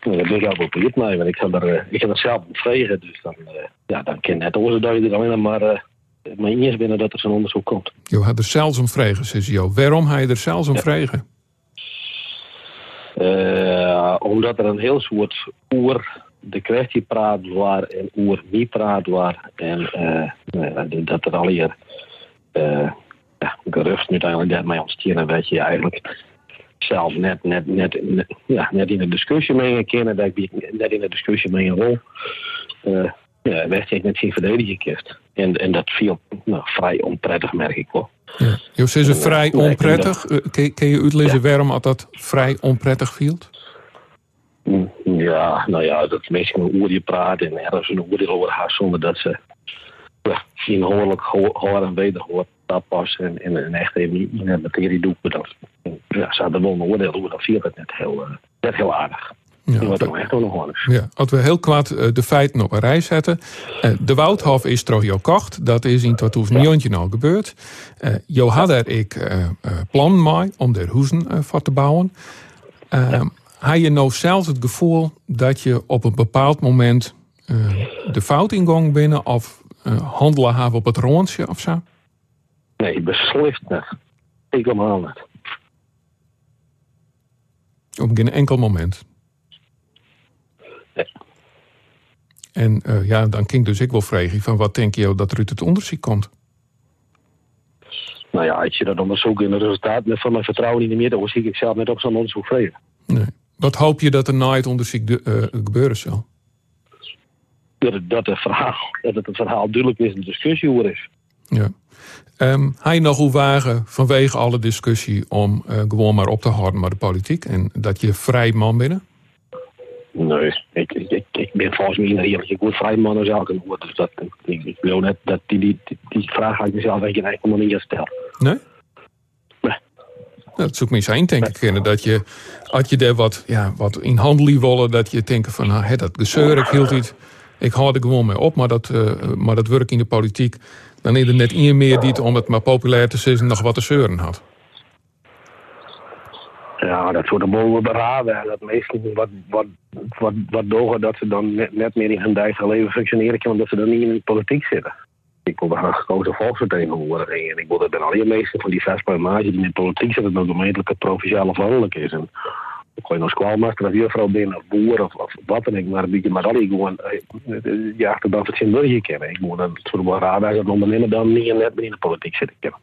Dat ben ik wel benieuwd mee, want ik ga er zelf om vragen. Dus dan kan net oorzaak er alleen maar eens binnen dat er zo'n onderzoek komt. Je had er zelfs om vragen, zegt je. Waarom ga je er zelfs om vragen? Omdat er een heel soort oer de kwestie praat waar en oer niet praat waar. En dat er al hier gerucht uiteindelijk daarmee ontsteken dat je eigenlijk zelf net in de discussie mee kennen, dat ik net in de discussie mee een rol werd ik net geen verdedigen kist. En dat viel vrij onprettig, merk ik wel. Ja. Je zei ze vrij onprettig. Kun je uitleggen waarom dat vrij onprettig viel? Ja, dat mensen een oordeel praten en ergens een oordeel over haar zonder dat ze inhoudelijk hoor en wederhoor dat pas en echt even in de materie doen. Ze hadden wel een oordeel over, dat viel het net heel aardig. Ja, als we heel kwaad de feiten op een rij zetten. De Woudhof is toch jouw kocht. Dat is in 2009 al gebeurd. Je had er plan mee om er huizen voor te bouwen. Had je nou zelfs het gevoel dat je op een bepaald moment de fout ingang binnen of handelen hebben op het rondje of zo? Nee, beslist niet. Ik helemaal niet. Op geen enkel moment. Nee. En dan ging dus ik wel vragen van wat denk je dat er uit het onderzoek komt? Nou ja, als je dat onderzoek in het resultaat van mijn vertrouwen niet meer, dan zie ik zelf net op zo'n onderzoek vreden. Nee. Wat hoop je dat er na het onderzoek gebeuren zal? Dat het verhaal duidelijk is en de discussie over is. Ja. Ga je nog hoe wagen vanwege alle discussie om gewoon maar op te houden met de politiek en dat je vrij man bent? Nee, ik ben volgens mij een redelijk goed vrij man als elke woord. Dus ik wil net dat die vraag ga ik mezelf eigenlijk helemaal niet stellen. Nee? Nee. Dat zoekt me zijn, denk ik. Dat je, als je daar wat in handelen willen, dat je denkt van, dat gezeur, ik hield iets. Ik hou er gewoon mee op, maar dat werk in de politiek, dan is er net één meer die het, om het maar populair te zeggen, nog wat te zeuren had. Ja, dat soort boven beraden. Dat meestal wat dogen dat ze dan net meer in hun eigen leven functioneren kunnen, omdat ze dan niet in de politiek zitten. Ik word een gekozen volksvertegenwoordiger en ik word ben al je meester van die vastpaimage die in de politiek zitten, dat gemeentelijke provinciale afhankelijk is. En dan gooi je nog squalmaster of juffrouw binnen of boer of wat dan ik, maar een beetje maar al gewoon achter dat het zijn burger kennen. Ik moet dat soort beraden als een ondernemer dan niet net meer in de politiek zitten kennen.